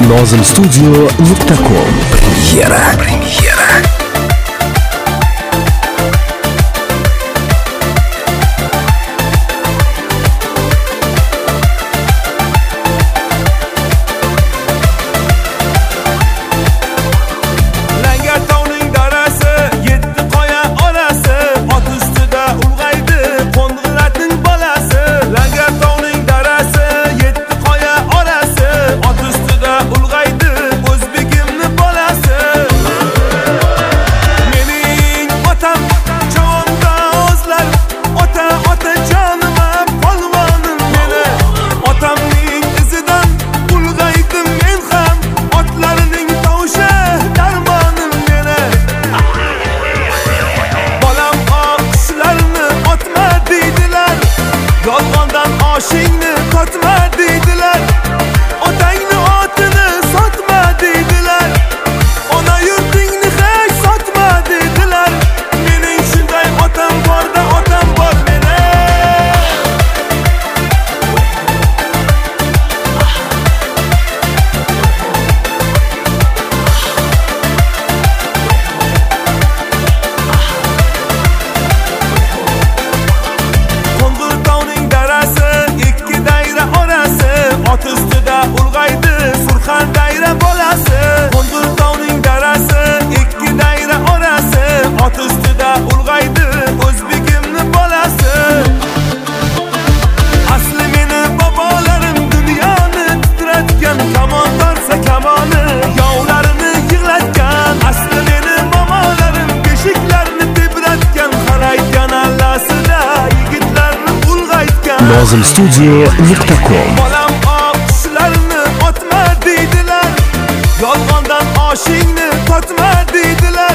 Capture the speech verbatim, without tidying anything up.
Nozim studio nuqta com. Premyera. Premyera. Oshingni qotma deydilar, otangni otini sotma deydilar, ona yurtingni hech sotma deydilar. Mening shunday otam borda, otam bor meni. Qo'ng'irtovning darasi ot ustida ulg'aydi Surxon dayra bolasi. Qo'ng'irtovning darasi ikki dayra orasi, ot ustida ulg'aydi o'zbegimni bolasi. Asli meni bobolarim dunyoni titratgan, kamon torsa kamoni yovlarini yig'latgan. Asli meni bobolarim beshiklarni tebratgan, qaraygan allasida yigitlarni ulg'aytgan. Nozim studio nuqta com. Yolg'ondan oshingni qotma deydilar.